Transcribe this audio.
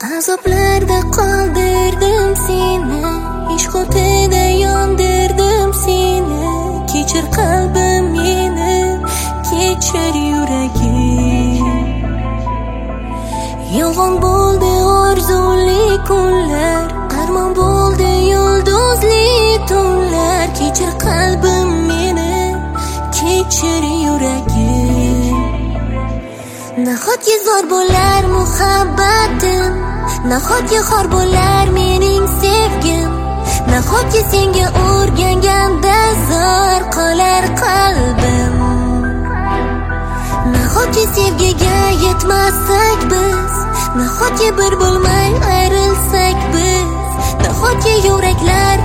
Azoblarda qoldirdim seni, ishq o'tida yondirdim seni. Kechir qalbim meni, kechir yuragim. Yolg'on bo'ldi orzuli kunlar, armon bo'ldi yulduzli tunlar. Kechir qalbim meni, kechir yuragim. Nahotki zo'r bo'lar muhabbatim, nahotki xor bo'lar mening sevgim, nahotki senga o'rganganda zo'r qolar qalbim. Nahotki sevgiga yetmasak biz, nahotki bir bo'lmay ayrilsak biz, nahotki yuraklar